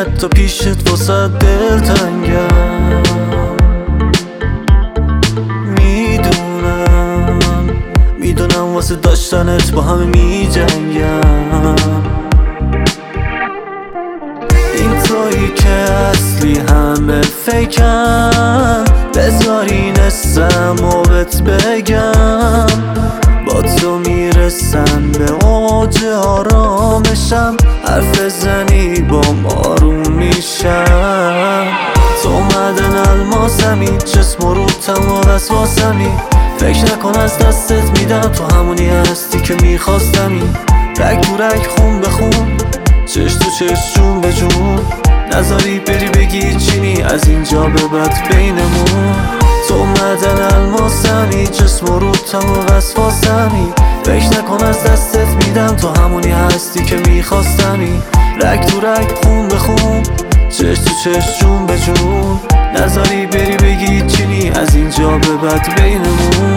حتی پیشت واسه دلتنگم. میدونم واسه داشتنت با همه میجنگم. این تویی که اصلی همه فیکن، بذاری نستم و بهت بگم. با تو میرسم به اوج آرامشم، حرف زنی با آروم میشم. تو معدن الماسمی، جسم و روتم و وسواسمی. فکر نکن از دستت میدم، تو همونی هستی که میخواستمی. رگ تو رگ، خون به خون، چش تو چش، جون به جون. نذاری بری بگی چینی از اینجا به بعد بینمون. تو معدن الماسمی، جسم و روتم و وسواسمی. فکر نکن از دستت میدم، تو همونی هستی که میخواستمی. رگ تو رگ، خون به خون، چش تو چش، جون به جون. نذاری بری بگی چینی از اینجا به بعد بینمون.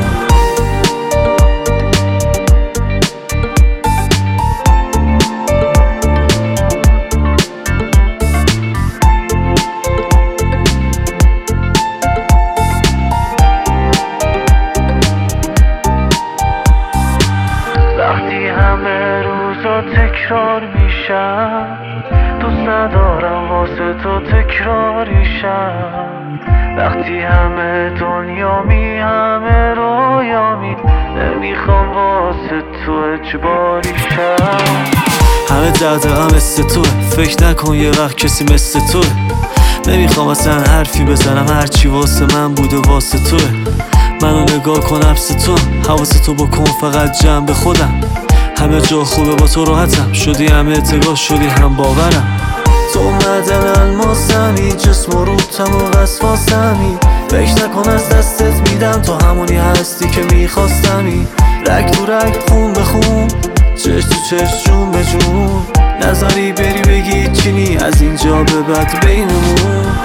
وقتی همه روزا تکرار میشن، دوست ندارم واسه تو تکراریشم. وقتی همه دنیامی، همه رویامی، نمیخوام واسه تو اجباریشم. همه دردم مثل توه، فکر نکن یه وقت کسی مثل توه. نمیخوام اصلا حرفی بزنم، هرچی واسه من بوده واسه توه. منو نگاه کن عکس تو، حواس تو بکن فقط جنب خودم. همه جا خوبه با تو راحتم، شدی هم اعتقاد، شدی هم باورم. تو معدن الماسمی، جسم و روتم و وسواسمی. فکر نکن از دستت میدم، تو همونی هستی که میخواستمی. رگ تو رگ، خون به خون، چش تو چش، جون به جون. نذاری بری بگی چینی از اینجا به بعد بینمون.